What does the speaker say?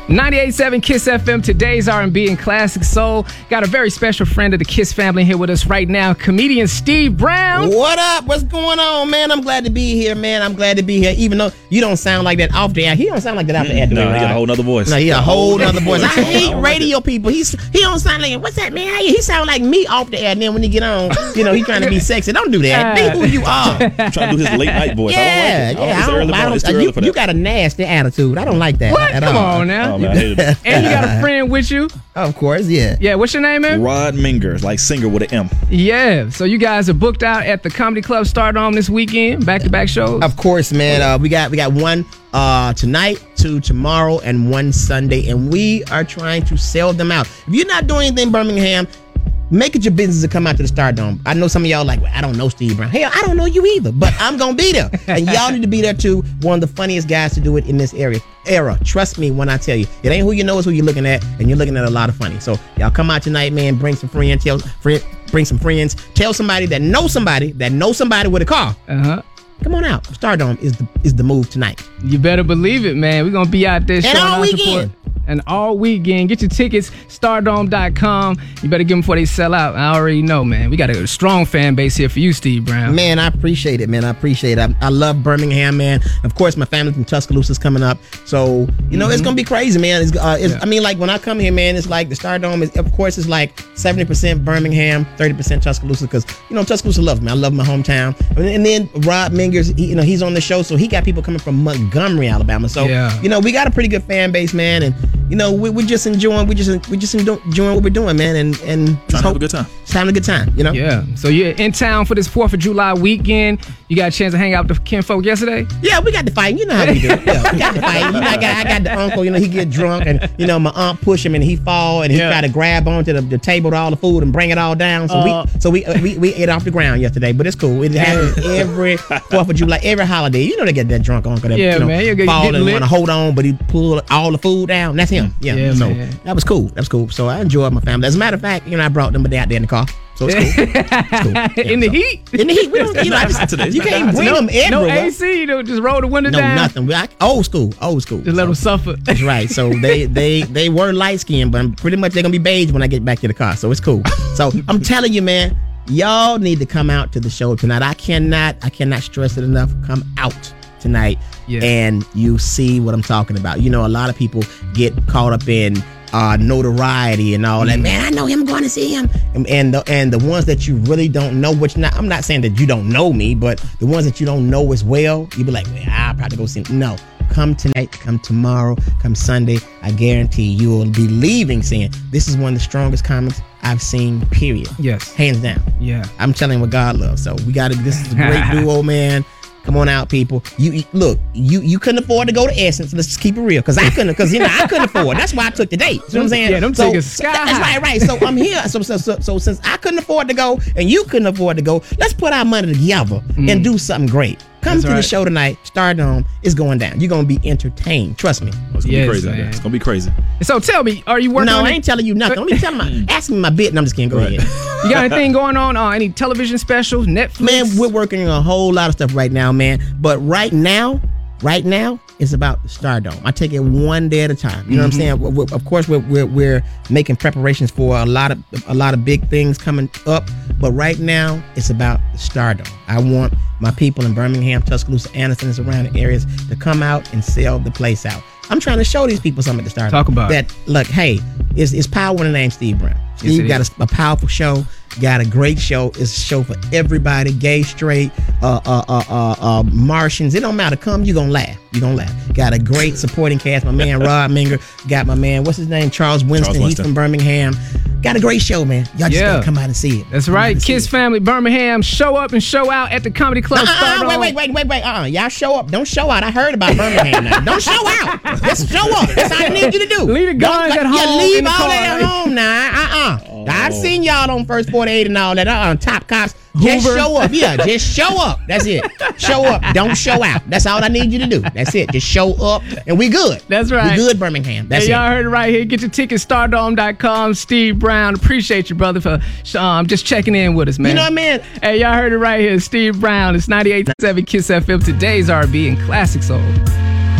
98.7 Kiss FM, today's R&B and classic soul. Got a very special friend of the Kiss family here with us right now, comedian Steve Brown. What up? What's going on, man? I'm glad to be here, man. I'm glad to be here, even though you don't sound like that off the air. He don't sound like that off the air. No, he got a whole nother voice. No, he got a whole nother voice. I hate radio people. He don't sound like, what's that, man? He sound like me off the air, and then when he get on, he trying to be sexy. Don't do that. Be who you are. I'm trying to do his late night voice. Yeah, It's too early for that. You got a nasty attitude. I don't like that. What? At Come all. on now. Oh, man, I hate it. And you got a friend with you. Of course, yeah. Yeah, what's your name, man? Rod Minger, like singer with an M. Yeah, so you guys are booked out at the Comedy Club Stardome this weekend, back-to-back shows. Of course, man. We got one tonight, 2 tomorrow, and 1 Sunday, and we are trying to sell them out. If you're not doing anything in Birmingham, make it your business to come out to the Stardome. I know some of y'all like, well, I don't know Steve Brown. Hell, I don't know you either, but I'm going to be there. And y'all need to be there too. One of the funniest guys to do it in this era. Trust me when I tell you. It ain't who you know, it's who you're looking at, and you're looking at a lot of funny. So y'all come out tonight, man. Bring some friends. Bring some friends. Tell somebody that knows somebody with a car. Uh-huh. Come on out. Stardome is the move tonight. You better believe it, man. We're going to be out there showing our support. And all weekend. Get your tickets, stardome.com. You better get them before they sell out. I already know, man. We got a strong fan base here for you, Steve Brown. Man, I appreciate it, man. I appreciate it. I love Birmingham, man. Of course, my family from Tuscaloosa is coming up. So, it's going to be crazy, man. I mean, like, when I come here, man, it's like the Stardome is, of course, it's like 70% Birmingham, 30% Tuscaloosa, because, Tuscaloosa loves me. I love my hometown. And then Rod Mingers, he's on the show, so he got people coming from Montgomery, Alabama. So, we got a pretty good fan base, man. And, we're just enjoying what we're doing, man, and trying to have a good time. Just having a good time, Yeah. So you're in town for this 4th of July weekend. You got a chance to hang out with the kinfolk yesterday? Yeah, we got to fight. You know how we do. Yeah, we got to fight. I got the uncle. He get drunk, and my aunt push him, and he fall, and he try to grab onto the table with all the food and bring it all down. So we ate off the ground yesterday, but it's cool. It happens every 4th of July, every holiday. They get that drunk uncle that man, fall and want to hold on, but he pull all the food down. That's him. Yeah, so man. that was cool. So I enjoyed my family. As a matter of fact, I brought them, but they out there in the car. So it's cool. It's cool. Yeah, in the heat? In the heat. We don't, you can't bring them everywhere. No AC, just roll the window down. No, nothing. Old school. Just let them suffer. That's right. So they were light skinned, but pretty much they're gonna be beige when I get back to the car. So it's cool. So I'm telling you, man, y'all need to come out to the show tonight. I cannot stress it enough. Come out tonight and you see what I'm talking about. A lot of people get caught up in notoriety and all that. Man, I know him, going to see him. And the ones that you really don't know, I'm not saying that you don't know me, but the ones that you don't know as well, you be like, well, I'll probably go see him. No. Come tonight, come tomorrow, come Sunday. I guarantee you will be leaving saying, this is one of the strongest comics I've seen, period. Yes. Hands down. Yeah. I'm telling you what God loves. So this is a great duo, man. Come on out, people. You couldn't afford to go to Essence. Let's just keep it real, because I couldn't afford. That's why I took the date. You know what I'm saying? Yeah, them tickets sky high. That's right. So I'm here. So since I couldn't afford to go and you couldn't afford to go, let's put our money together and do something great. Come to the show tonight. Stardome is going down. You're going to be entertained. Trust me. It's going to be crazy. It's going to be crazy. So tell me, are you working on I ain't telling you nothing. Let me tell him. Ask me my bit, and I'm just kidding. Go ahead. You got anything going on? Any television specials, Netflix? Man, we're working on a whole lot of stuff right now, man. But right now, it's about the Stardome. I take it one day at a time. You know what I'm saying? Of course, we're making preparations for a lot of big things coming up. But right now, it's about the Stardome. I want my people in Birmingham, Tuscaloosa, Anderson, and surrounding areas to come out and sell the place out. I'm trying to show these people something at the Stardome. Talk about that. Look, hey, it's power in the name Steve Brown. Steve got a powerful show. Got a great show. It's a show for everybody, gay, straight, Martians. It don't matter. Come, you're going to laugh. You're going to laugh. Got a great supporting cast. My man, Rod Minger. Got my man, what's his name? Charles Winston. He's from Birmingham. Got a great show, man. Y'all just got to come out and see it. That's right. Kiss Family, Birmingham. Show up and show out at the Comedy Club. Wait. Y'all show up. Don't show out. I heard about Birmingham now. Don't show out. Just show up. That's all I need you to do. Leave the guns at home. Yeah, leave all that at home now. I've seen y'all on First 48 and all that. Top Cops. Just show up. Yeah, just show up. That's it. Show up. Don't show out. That's all I need you to do. That's it. Just show up and we good. That's right. We good, Birmingham. That's it. Y'all heard it right here. Get your tickets, stardome.com. Steve Brown. Appreciate you, brother, for just checking in with us, man. You know what I mean? Hey, y'all heard it right here. Steve Brown. It's 98.7 Kiss FM. Today's R&B and classic soul.